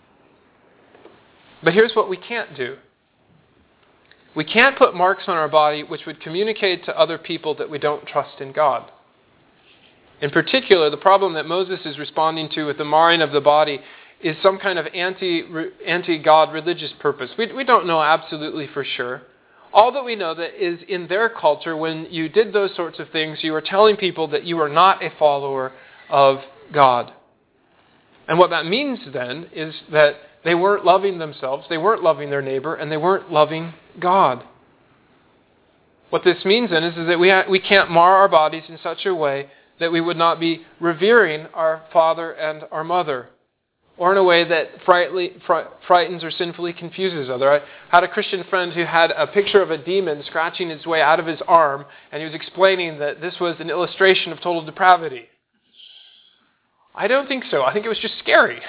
But here's what we can't do. We can't put marks on our body which would communicate to other people that we don't trust in God. In particular, the problem that Moses is responding to with the marring of the body is some kind of anti, anti-God religious purpose. We, we don't know absolutely for sure. All that we know that is in their culture, when you did those sorts of things, you were telling people that you are not a follower of God. And what that means then is that they weren't loving themselves, they weren't loving their neighbor, and they weren't loving God. What this means then is, is that we, ha- we can't mar our bodies in such a way that we would not be revering our father and our mother, or in a way that frightly, fr- frightens or sinfully confuses others. I had a Christian friend who had a picture of a demon scratching his way out of his arm, and he was explaining that this was an illustration of total depravity. I don't think so. I think it was just scary.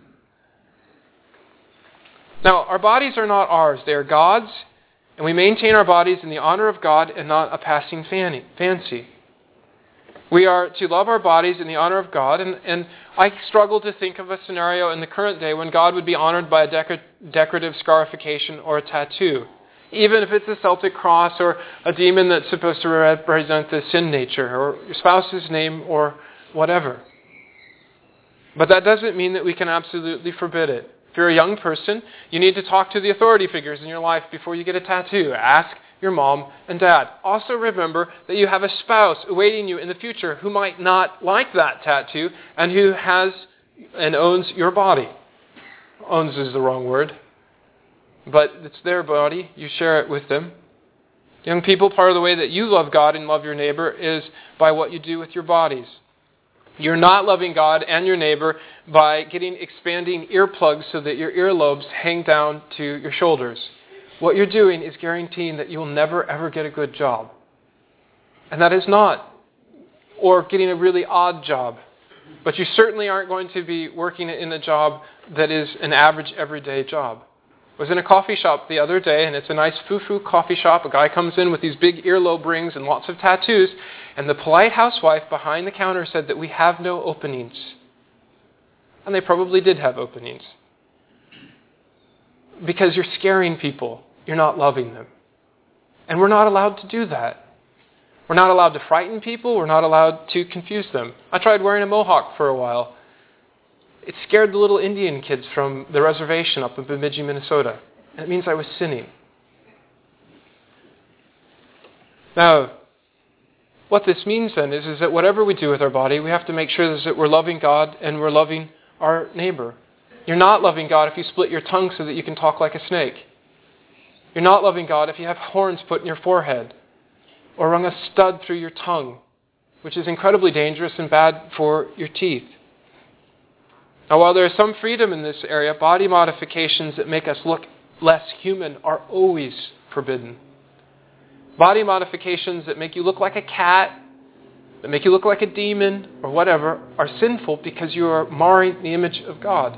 Now, our bodies are not ours. They are God's, and we maintain our bodies in the honor of God and not a passing fancy. We are to love our bodies in the honor of God, and, and I struggle to think of a scenario in the current day when God would be honored by a decor- decorative scarification or a tattoo, even if it's a Celtic cross or a demon that's supposed to represent the sin nature or your spouse's name or whatever. But that doesn't mean that we can absolutely forbid it. If you're a young person, you need to talk to the authority figures in your life before you get a tattoo. Ask your mom and dad. Also remember that you have a spouse awaiting you in the future who might not like that tattoo and who has and owns your body. Owns is the wrong word. But it's their body. You share it with them. Young people, part of the way that you love God and love your neighbor is by what you do with your bodies. You're not loving God and your neighbor by getting expanding earplugs so that your earlobes hang down to your shoulders. What you're doing is guaranteeing that you'll never ever get a good job. And that is not, or getting a really odd job. But you certainly aren't going to be working in a job that is an average everyday job. I was in a coffee shop the other day, and it's a nice foo-foo coffee shop. A guy comes in with these big earlobe rings and lots of tattoos, and the polite housewife behind the counter said that we have no openings. And they probably did have openings. Because you're scaring people. You're not loving them. And we're not allowed to do that. We're not allowed to frighten people. We're not allowed to confuse them. I tried wearing a mohawk for a while. It scared the little Indian kids from the reservation up in Bemidji, Minnesota. And it means I was sinning. Now, what this means then is, is that whatever we do with our body, we have to make sure that we're loving God and we're loving our neighbor. You're not loving God if you split your tongue so that you can talk like a snake. You're not loving God if you have horns put in your forehead or run a stud through your tongue, which is incredibly dangerous and bad for your teeth. Now, while there is some freedom in this area, body modifications that make us look less human are always forbidden. Body modifications that make you look like a cat, that make you look like a demon, or whatever, are sinful because you are marring the image of God.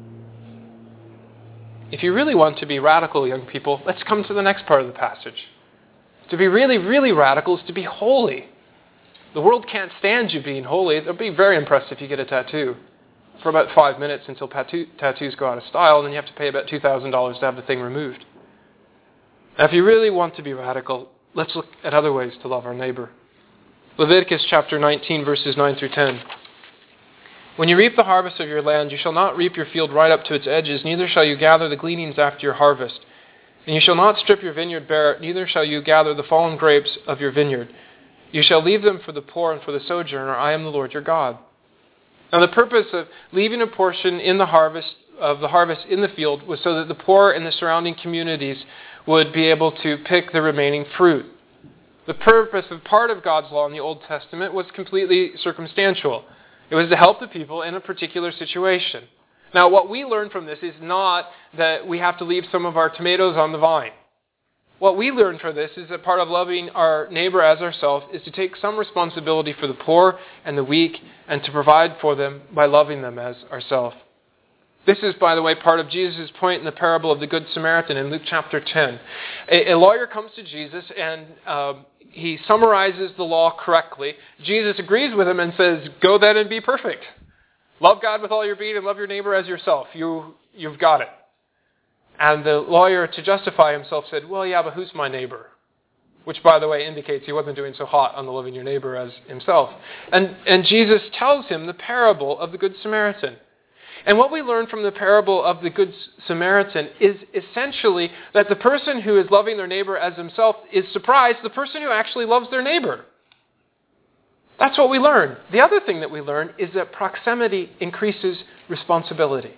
If you really want to be radical, young people, let's come to the next part of the passage. To be really, really radical is to be holy. The world can't stand you being holy. They'll be very impressed if you get a tattoo for about five minutes until tattoo, tattoos go out of style, and then you have to pay about two thousand dollars to have the thing removed. Now, if you really want to be radical, let's look at other ways to love our neighbor. Leviticus chapter nineteen, verses nine through ten. When you reap the harvest of your land, you shall not reap your field right up to its edges, neither shall you gather the gleanings after your harvest. And you shall not strip your vineyard bare, neither shall you gather the fallen grapes of your vineyard. You shall leave them for the poor and for the sojourner. I am the Lord your God. Now the purpose of leaving a portion in the harvest of the harvest in the field was so that the poor in the surrounding communities would be able to pick the remaining fruit. The purpose of part of God's law in the Old Testament was completely circumstantial. It was to help the people in a particular situation. Now, what we learn from this is not that we have to leave some of our tomatoes on the vine. What we learn from this is that part of loving our neighbor as ourselves is to take some responsibility for the poor and the weak and to provide for them by loving them as ourselves. This is, by the way, part of Jesus' point in the parable of the Good Samaritan in Luke chapter ten. A, a lawyer comes to Jesus and uh, he summarizes the law correctly. Jesus agrees with him and says, "Go then and be perfect. Love God with all your being and love your neighbor as yourself. You, you've got it." And the lawyer, to justify himself, said, "Well, yeah, but who's my neighbor?" Which, by the way, indicates he wasn't doing so hot on the loving your neighbor as himself. And, and Jesus tells him the parable of the Good Samaritan. And what we learn from the parable of the Good Samaritan is essentially that the person who is loving their neighbor as himself is surprised the person who actually loves their neighbor. That's what we learn. The other thing that we learn is that proximity increases responsibility.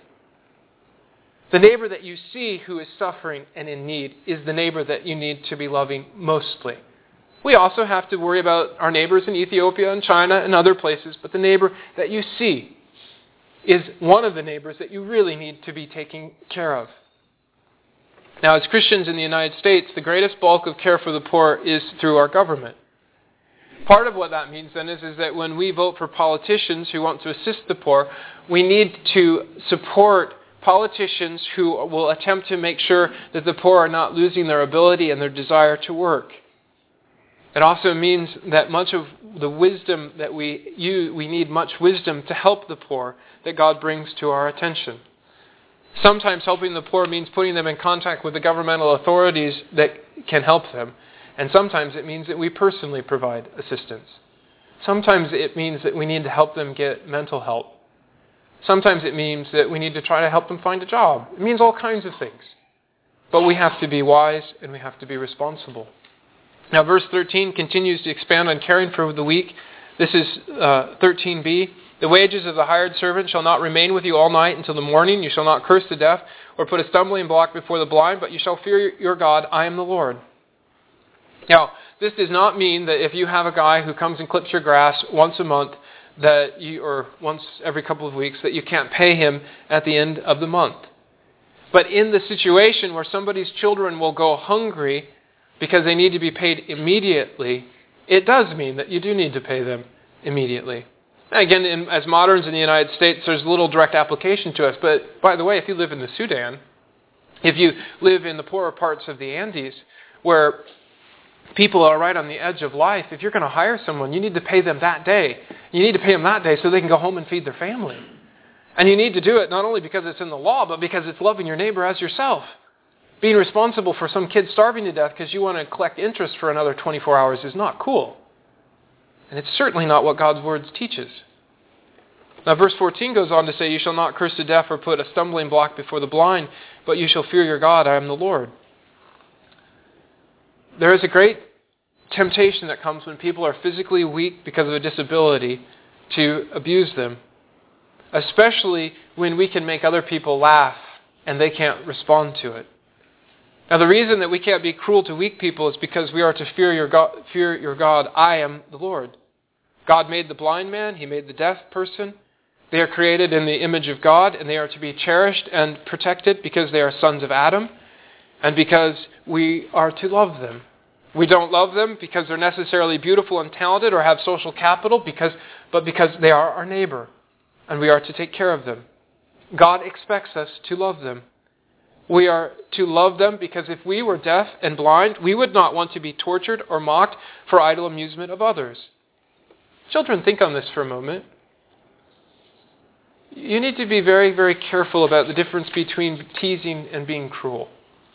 The neighbor that you see who is suffering and in need is the neighbor that you need to be loving mostly. We also have to worry about our neighbors in Ethiopia and China and other places, but the neighbor that you see is one of the neighbors that you really need to be taking care of. Now, as Christians in the United States, the greatest bulk of care for the poor is through our government. Part of what that means then is, is that when we vote for politicians who want to assist the poor, we need to support politicians who will attempt to make sure that the poor are not losing their ability and their desire to work. It also means that much of the wisdom that we use, we need much wisdom to help the poor that God brings to our attention. Sometimes helping the poor means putting them in contact with the governmental authorities that can help them. And sometimes it means that we personally provide assistance. Sometimes it means that we need to help them get mental help. Sometimes it means that we need to try to help them find a job. It means all kinds of things. But we have to be wise and we have to be responsible. Now, verse thirteen continues to expand on caring for the weak. This is uh, thirteen b. The wages of the hired servant shall not remain with you all night until the morning. You shall not curse the deaf or put a stumbling block before the blind, but you shall fear your God. I am the Lord. Now, this does not mean that if you have a guy who comes and clips your grass once a month, that you, or once every couple of weeks, that you can't pay him at the end of the month. But in the situation where somebody's children will go hungry because they need to be paid immediately, it does mean that you do need to pay them immediately. Again, in, as moderns in the United States, there's little direct application to us. But by the way, if you live in the Sudan, if you live in the poorer parts of the Andes, where people are right on the edge of life, if you're going to hire someone, you need to pay them that day. You need to pay them that day so they can go home and feed their family. And you need to do it not only because it's in the law, but because it's loving your neighbor as yourself. Being responsible for some kid starving to death because you want to collect interest for another twenty-four hours is not cool. And it's certainly not what God's words teaches. Now, verse fourteen goes on to say, you shall not curse the deaf or put a stumbling block before the blind, but you shall fear your God. I am the Lord. There is a great temptation that comes when people are physically weak because of a disability to abuse them, especially when we can make other people laugh and they can't respond to it. Now, the reason that we can't be cruel to weak people is because we are to fear your God. Fear your God. I am the Lord. God made the blind man. He made the deaf person. They are created in the image of God, and they are to be cherished and protected because they are sons of Adam. and because we are to love them. We don't love them because they're necessarily beautiful and talented or have social capital, because, but because they are our neighbor, and we are to take care of them. God expects us to love them. We are to love them because if we were deaf and blind, we would not want to be tortured or mocked for idle amusement of others. Children, think on this for a moment. You need to be very, very careful about the difference between teasing and being cruel.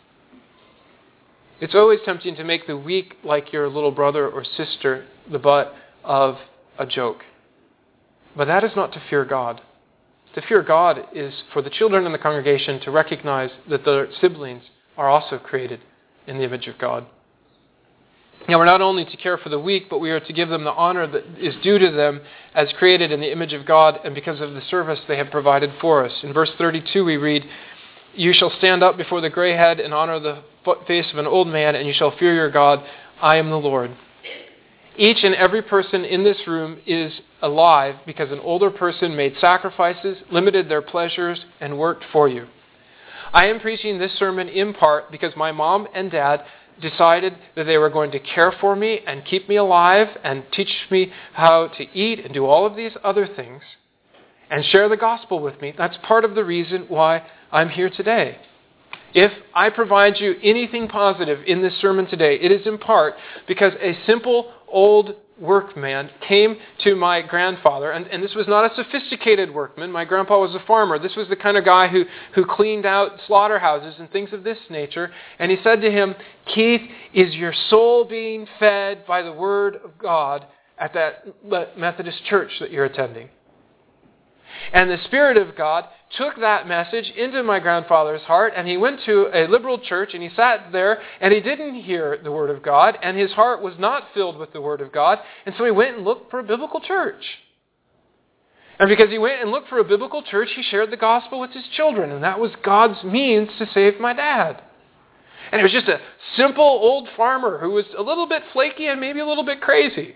It's always tempting to make the weak, like your little brother or sister, the butt of a joke. But that is not to fear God. To fear God is for the children in the congregation to recognize that their siblings are also created in the image of God. Now, we're not only to care for the weak, but we are to give them the honor that is due to them as created in the image of God and because of the service they have provided for us. In verse thirty-two we read, "You shall stand up before the gray head and honor the face of an old man, and you shall fear your God. I am the Lord." Each and every person in this room is alive because an older person made sacrifices, limited their pleasures, and worked for you. I am preaching this sermon in part because my mom and dad decided that they were going to care for me and keep me alive and teach me how to eat and do all of these other things and share the gospel with me. That's part of the reason why I'm here today. If I provide you anything positive in this sermon today, it is in part because a simple old workman came to my grandfather, and, and this was not a sophisticated workman. My grandpa was a farmer. This was the kind of guy who, who cleaned out slaughterhouses and things of this nature. And he said to him, "Keith, is your soul being fed by the word of God at that Methodist church that you're attending?" And the Spirit of God took that message into my grandfather's heart, and he went to a liberal church, and he sat there, and he didn't hear the Word of God, and his heart was not filled with the Word of God, and so he went and looked for a biblical church. And because he went and looked for a biblical church, he shared the gospel with his children, and that was God's means to save my dad. And it was just a simple old farmer who was a little bit flaky and maybe a little bit crazy.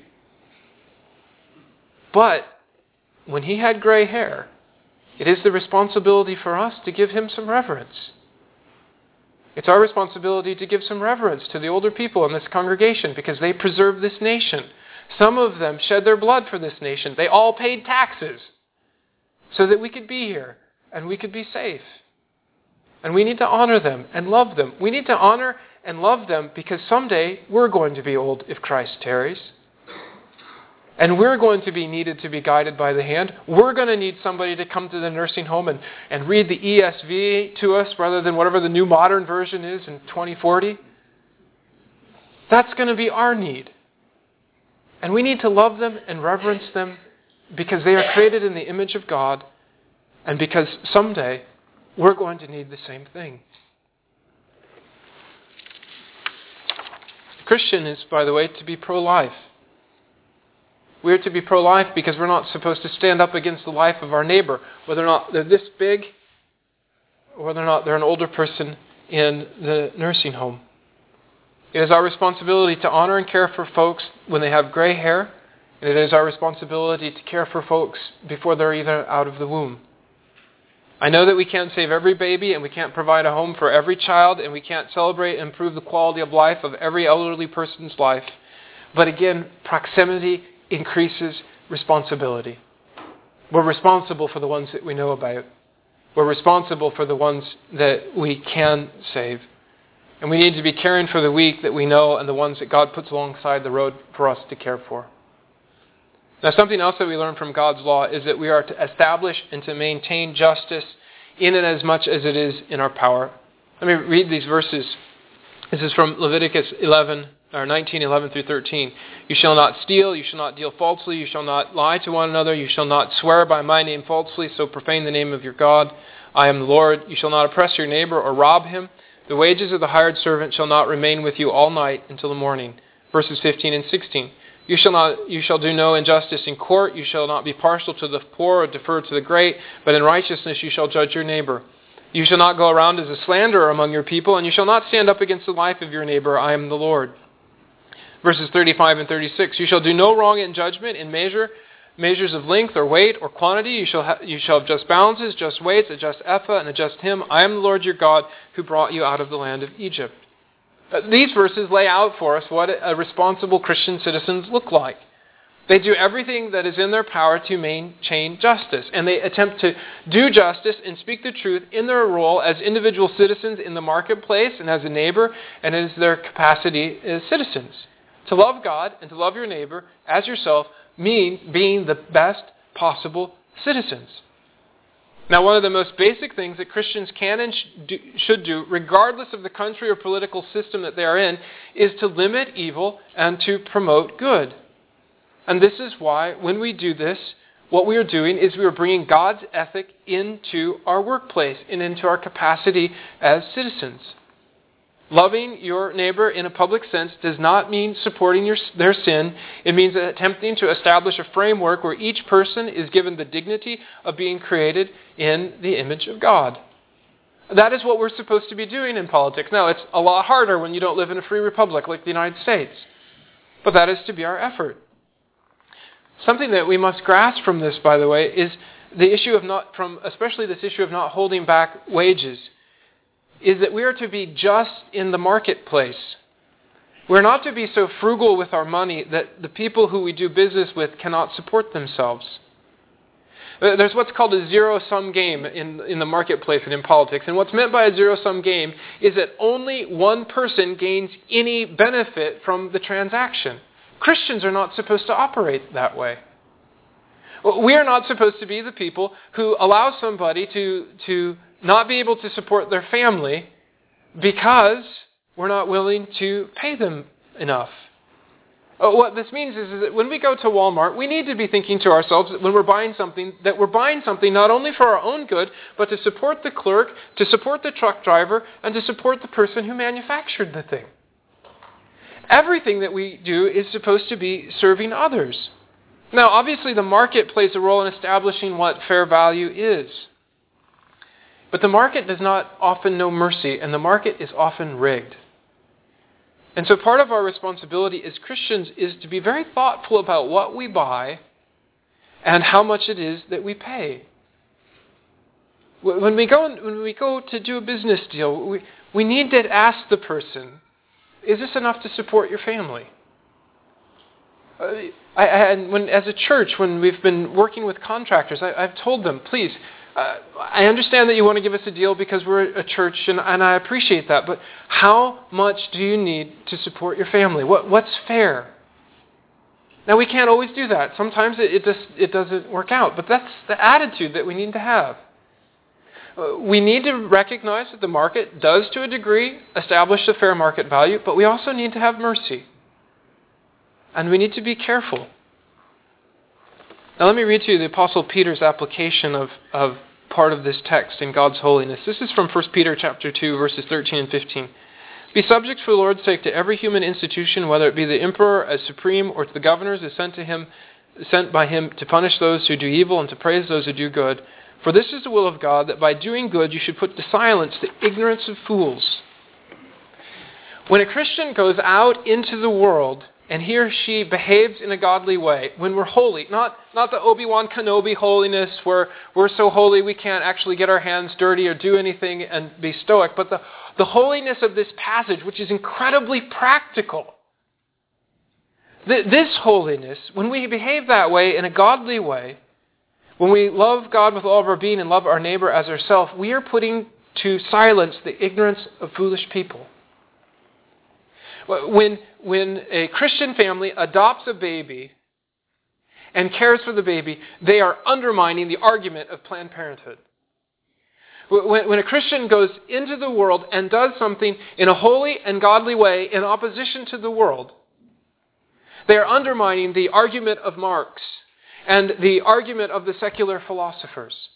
But when he had gray hair, it is the responsibility for us to give him some reverence. It's our responsibility to give some reverence to the older people in this congregation because they preserve this nation. Some of them shed their blood for this nation. They all paid taxes so that we could be here and we could be safe. And we need to honor them and love them. We need to honor and love them because someday we're going to be old if Christ tarries. And we're going to be needed to be guided by the hand. We're going to need somebody to come to the nursing home and, and read the E S V to us rather than whatever the new modern version is in twenty forty. That's going to be our need. And we need to love them and reverence them because they are created in the image of God and because someday we're going to need the same thing. Christian is, by the way, to be pro-life. We're to be pro-life because we're not supposed to stand up against the life of our neighbor, whether or not they're this big or whether or not they're an older person in the nursing home. It is our responsibility to honor and care for folks when they have gray hair, and it is our responsibility to care for folks before they're even out of the womb. I know that we can't save every baby and we can't provide a home for every child and we can't celebrate and improve the quality of life of every elderly person's life. But again, proximity increases responsibility. We're responsible for the ones that we know about. We're responsible for the ones that we can save. And we need to be caring for the weak that we know and the ones that God puts alongside the road for us to care for. Now, something else that we learn from God's law is that we are to establish and to maintain justice in and as much as it is in our power. Let me read these verses. This is from Leviticus eleven, or nineteen, eleven through thirteen. "You shall not steal, you shall not deal falsely, you shall not lie to one another, you shall not swear by my name falsely, so profane the name of your God. I am the Lord. You shall not oppress your neighbor or rob him. The wages of the hired servant shall not remain with you all night until the morning." Verses fifteen and sixteen. You shall not. You shall do no injustice in court. You shall not be partial to the poor or defer to the great, but in righteousness you shall judge your neighbor. You shall not go around as a slanderer among your people, and you shall not stand up against the life of your neighbor. I am the Lord. Verses thirty-five and thirty-six. You shall do no wrong in judgment, in measure, measures of length or weight or quantity. You shall, ha- you shall have just balances, just weights, a just ephah, and a just hin. I am the Lord your God who brought you out of the land of Egypt. Uh, these verses lay out for us what a responsible Christian citizens look like. They do everything that is in their power to maintain justice, and they attempt to do justice and speak the truth in their role as individual citizens in the marketplace and as a neighbor and as their capacity as citizens. To love God and to love your neighbor as yourself means being the best possible citizens. Now, one of the most basic things that Christians can and should do, regardless of the country or political system that they are in, is to limit evil and to promote good. And this is why, when we do this, what we are doing is we are bringing God's ethic into our workplace and into our capacity as citizens. Loving your neighbor in a public sense does not mean supporting your, their sin. It means attempting to establish a framework where each person is given the dignity of being created in the image of God. That is what we're supposed to be doing in politics. Now, it's a lot harder when you don't live in a free republic like the United States. But that is to be our effort. Something that we must grasp from this, by the way, is the issue of not, from especially this issue of not holding back wages, is that we are to be just in the marketplace. We're not to be so frugal with our money that the people who we do business with cannot support themselves. There's what's called a zero-sum game in, in the marketplace and in politics. And what's meant by a zero-sum game is that only one person gains any benefit from the transaction. Christians are not supposed to operate that way. We are not supposed to be the people who allow somebody to, to not be able to support their family because we're not willing to pay them enough. What this means is, is that when we go to Walmart, we need to be thinking to ourselves that when we're buying something, that we're buying something not only for our own good, but to support the clerk, to support the truck driver, and to support the person who manufactured the thing. Everything that we do is supposed to be serving others. Now, obviously, the market plays a role in establishing what fair value is. But the market does not often know mercy, and the market is often rigged. And so part of our responsibility as Christians is to be very thoughtful about what we buy and how much it is that we pay. When we go, when we go to do a business deal, we, we need to ask the person, is this enough to support your family? Uh, I, and when, as a church, when we've been working with contractors, I, I've told them, please, uh, I understand that you want to give us a deal because we're a church, and, and I appreciate that, but how much do you need to support your family? What, what's fair? Now, we can't always do that. Sometimes it, it, just, it doesn't work out, but that's the attitude that we need to have. We need to recognize that the market does, to a degree, establish a fair market value, but we also need to have mercy. And we need to be careful. Now let me read to you the Apostle Peter's application of, of part of this text in God's holiness. This is from First Peter chapter two, verses thirteen and fifteen. Be subject for the Lord's sake to every human institution, whether it be the emperor as supreme or to the governors as sent to him, sent by him to punish those who do evil and to praise those who do good. For this is the will of God, that by doing good you should put to silence the ignorance of fools. When a Christian goes out into the world and he or she behaves in a godly way, when we're holy, not, not the Obi-Wan Kenobi holiness where we're so holy we can't actually get our hands dirty or do anything and be stoic, but the, the holiness of this passage, which is incredibly practical. This holiness, when we behave that way in a godly way, when we love God with all of our being and love our neighbor as ourselves, we are putting to silence the ignorance of foolish people. When, when a Christian family adopts a baby and cares for the baby, they are undermining the argument of Planned Parenthood. When, when a Christian goes into the world and does something in a holy and godly way in opposition to the world, they are undermining the argument of Marx and the argument of the secular philosophers.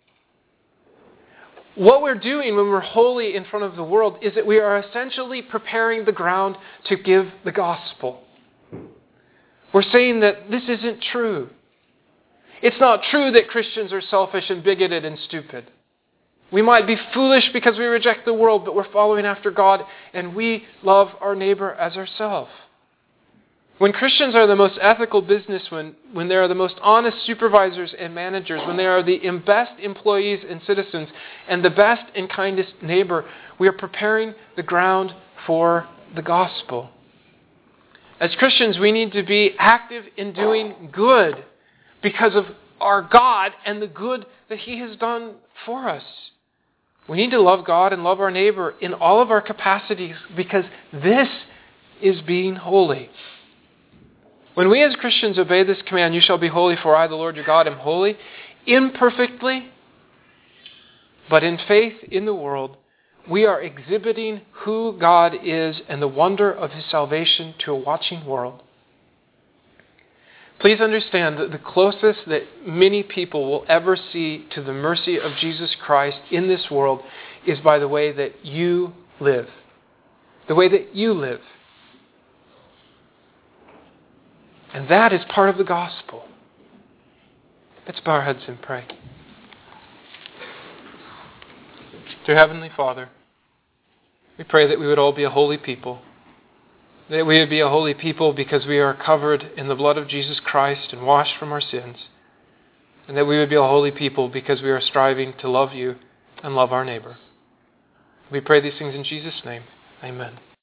What we're doing when we're holy in front of the world is that we are essentially preparing the ground to give the gospel. We're saying that this isn't true. It's not true that Christians are selfish and bigoted and stupid. We might be foolish because we reject the world, but we're following after God and we love our neighbor as ourselves. When Christians are the most ethical businessmen, when they are the most honest supervisors and managers, when they are the best employees and citizens, and the best and kindest neighbor, we are preparing the ground for the gospel. As Christians, we need to be active in doing good because of our God and the good that He has done for us. We need to love God and love our neighbor in all of our capacities because this is being holy. When we as Christians obey this command, you shall be holy for I, the Lord your God, am holy, imperfectly, but in faith in the world, we are exhibiting who God is and the wonder of His salvation to a watching world. Please understand that the closest that many people will ever see to the mercy of Jesus Christ in this world is by the way that you live. The way that you live. And that is part of the gospel. Let's bow our heads and pray. Dear Heavenly Father, we pray that we would all be a holy people. That we would be a holy people because we are covered in the blood of Jesus Christ and washed from our sins. And that we would be a holy people because we are striving to love you and love our neighbor. We pray these things in Jesus' name. Amen.